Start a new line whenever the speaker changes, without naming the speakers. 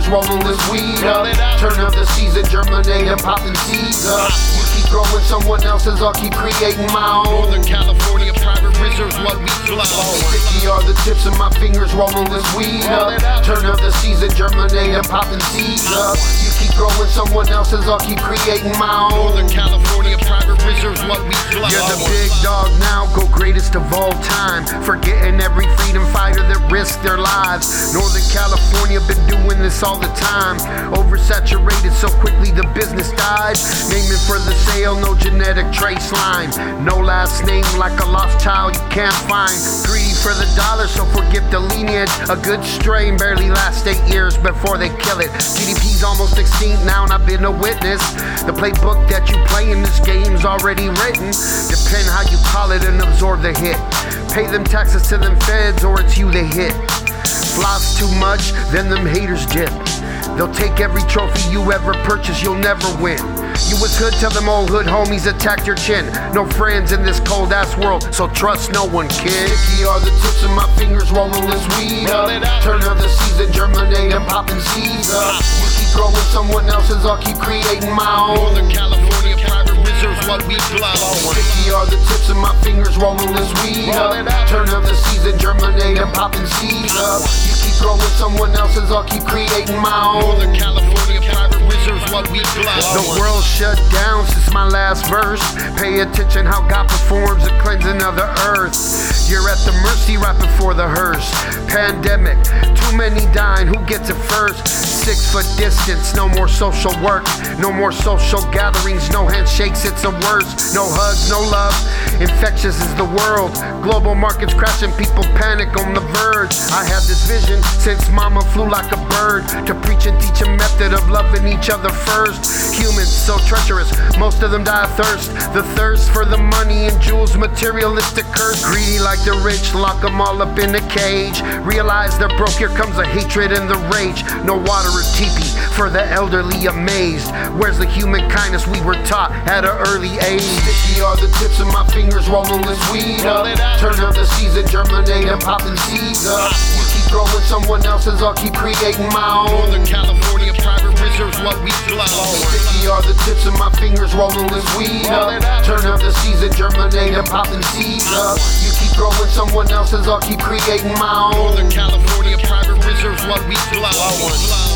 rolling this weed up. Turn up the season, germinate and popping seeds up. You keep growing someone else's, I'll keep creating my own.
Northern California private reserves, what we flow.
Sticky are the tips of my fingers rolling this weed up. Turn up the season, germinate and popping seeds up. You keep growing someone else's, I'll keep creating my own.
Northern California private reserves, what we flow.
You're the big dog now, go greatest of all time. Forgetting every freedom fighter that risked their lives. Northern California been doing this all the time. Oversaturated so quickly the business died. Naming for the sale, no genetic trace line. No last name like a lost child you can't find. Greedy for the dollar, so forget the lineage. A good strain barely lasts 8 years before they kill it. GDP's almost extinct now and I've been a witness. The playbook that you play in this game's already written. Depend how you call it and absorb the hit. Pay them taxes to them feds or it's you they hit. Floss too much, then them haters dip. They'll take every trophy you ever purchase, you'll never win. You was hood till them old hood homies attacked your chin. No friends in this cold ass world, so trust no one, kid. Sticky are the tips of my fingers rolling this weed up. Turn up the season, germinate and popping seeds up. You keep growing someone else's, I'll keep creating my own.
Northern California private reserves, what we flow.
Sticky are the tips of my fingers rolling this weed up. Turn up the season, germinate and popping seeds up. You keep growing someone else's, I'll keep creating my own.
Northern California private reserves, what we flow.
The world shut down since my last verse. Pay attention how God performs the cleansing of the earth. You're at the mercy right before the hearse. Pandemic, too many dying, who gets it first? 6 foot distance, no more social work. No more social gatherings, no handshakes, it's a worse. No hugs, no love, infectious is the world. Global markets crashing, people panic on the verge. I had this vision since mama flew like a bird, to preach and teach a method of loving each other first. Humans so treacherous, most of them die of thirst. The thirst for the money and jewels, materialistic curse. Greedy like the rich, lock them all up in a cage. Realize they're broke, here comes the hatred and the rage. No water or teepee for the elderly amazed. Where's the human kindness we were taught at an early age? Sticky are the tips of my fingers rolling this weed up. Turn up the season, germinate and popping seeds up. You keep growing someone else's, I'll keep creating my own.
Northern California private reserves, what we flow.
Sticky are the tips of my fingers rolling this weed up. Turn up the season, germinate and popping seeds up. You keep growing someone else's, I'll keep creating my own.
Northern California private reserves, what we flow.